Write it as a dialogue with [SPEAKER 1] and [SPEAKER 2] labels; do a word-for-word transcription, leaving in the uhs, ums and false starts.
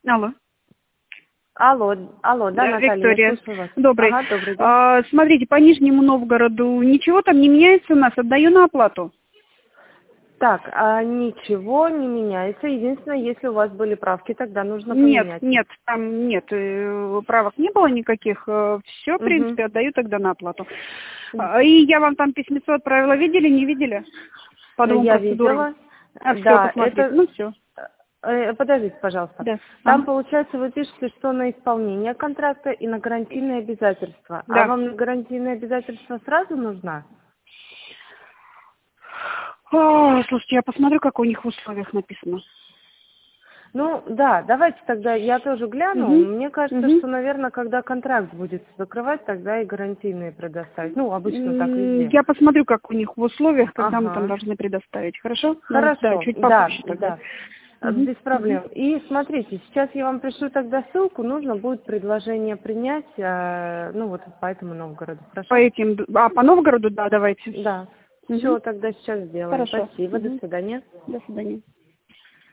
[SPEAKER 1] Алло.
[SPEAKER 2] Алло, алло, да,
[SPEAKER 1] Да,
[SPEAKER 2] Наталья,
[SPEAKER 1] Виктория.
[SPEAKER 2] я слушаю вас.
[SPEAKER 1] Добрый.
[SPEAKER 2] Ага, добрый день.
[SPEAKER 1] А, смотрите, по Нижнему Новгороду ничего там не меняется у нас, отдаю на оплату.
[SPEAKER 2] Так, а ничего не меняется. Единственное, если у вас были правки, тогда нужно
[SPEAKER 1] Нет,
[SPEAKER 2] поменять.
[SPEAKER 1] нет, там нет, э, правок не было никаких. Все, в
[SPEAKER 2] Угу.
[SPEAKER 1] принципе, отдаю тогда на оплату. А, И я вам там письмецо отправила, видели, не видели? По двум
[SPEAKER 2] Я
[SPEAKER 1] процедурам.
[SPEAKER 2] видела.
[SPEAKER 1] А, все,
[SPEAKER 2] Да,
[SPEAKER 1] посмотрите.
[SPEAKER 2] это...
[SPEAKER 1] Ну, все.
[SPEAKER 2] э, Подождите, пожалуйста.
[SPEAKER 1] Да.
[SPEAKER 2] Там,
[SPEAKER 1] Ага.
[SPEAKER 2] получается, вы пишете, что на исполнение контракта и на гарантийные обязательства. А
[SPEAKER 1] Да.
[SPEAKER 2] вам на гарантийные обязательства сразу нужна?
[SPEAKER 1] О, слушайте, я посмотрю, как у них в условиях написано.
[SPEAKER 2] Ну, да, давайте тогда я тоже гляну.
[SPEAKER 1] Угу.
[SPEAKER 2] Мне кажется,
[SPEAKER 1] Угу.
[SPEAKER 2] что, наверное, когда контракт будет закрывать, тогда и гарантийные предоставить. Ну, обычно так
[SPEAKER 1] М,
[SPEAKER 2] везде.
[SPEAKER 1] Я посмотрю, как у них в условиях, когда мы там
[SPEAKER 2] Ага.
[SPEAKER 1] должны предоставить. Хорошо? Ну, да,
[SPEAKER 2] Хорошо,
[SPEAKER 1] чуть
[SPEAKER 2] да,
[SPEAKER 1] попозже тогда.
[SPEAKER 2] да. Э,
[SPEAKER 1] Угу.
[SPEAKER 2] Без
[SPEAKER 1] Угу.
[SPEAKER 2] проблем. И смотрите, сейчас я вам пришлю тогда ссылку, нужно будет предложение принять, э, ну вот по этому Новгороду.
[SPEAKER 1] По
[SPEAKER 2] Хорошо?
[SPEAKER 1] этим, а по Новгороду, да, давайте.
[SPEAKER 2] Да.
[SPEAKER 1] Угу.
[SPEAKER 2] Все, тогда сейчас сделаем.
[SPEAKER 1] Хорошо.
[SPEAKER 2] Спасибо, до
[SPEAKER 1] Угу.
[SPEAKER 2] свидания.
[SPEAKER 1] До свидания.